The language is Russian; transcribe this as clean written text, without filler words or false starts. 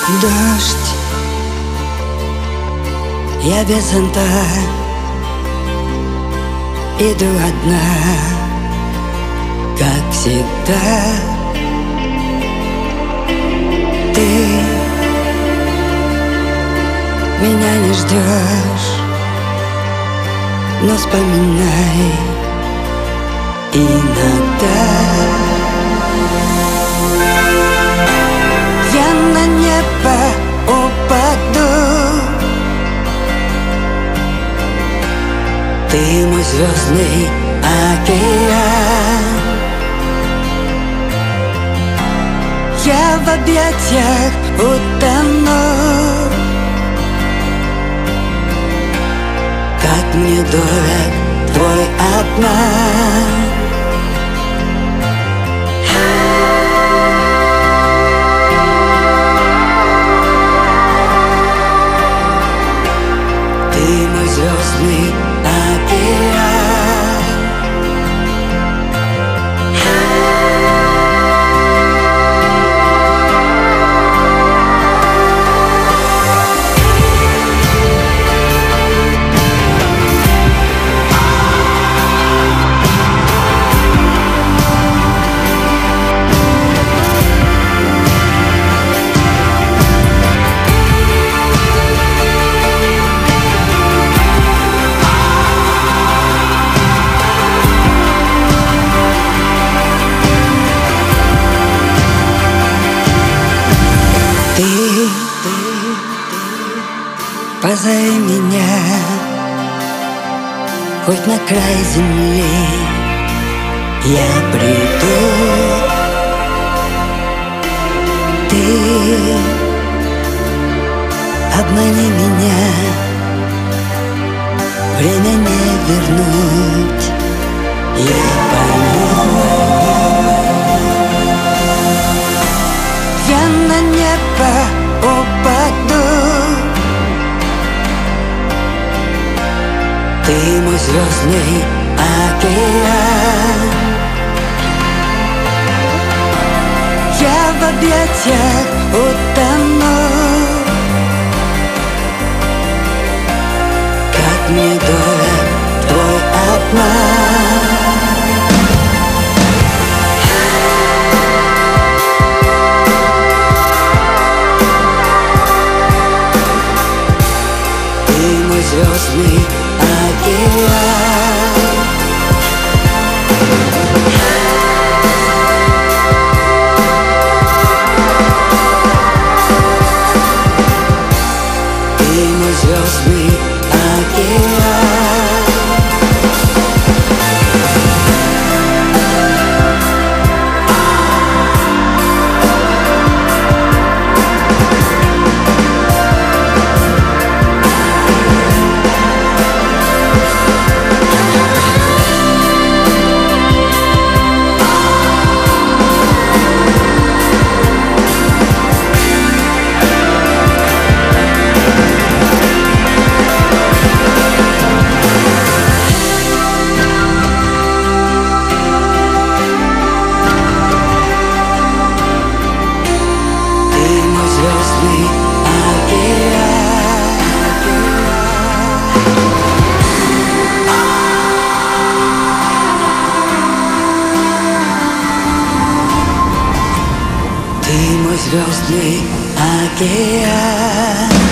Дождь, я без зонта, иду одна, как всегда. Ты меня не ждешь, но вспоминай иногда. Я на небо упаду, ты мой звездный океан. Я в объятиях утону, как мне дорог твой обман. Ты мой звездный океан. Позови меня хоть на край земли, я приду. Ты обмани меня, время не вернуть, я пойму. Я на небо упаду, ты мой звездный океан. Я в объятиях утону, как мне дорог твой обман. Ты мой звездный океан. Ты мой звездный океан. Ты мой звездный океан.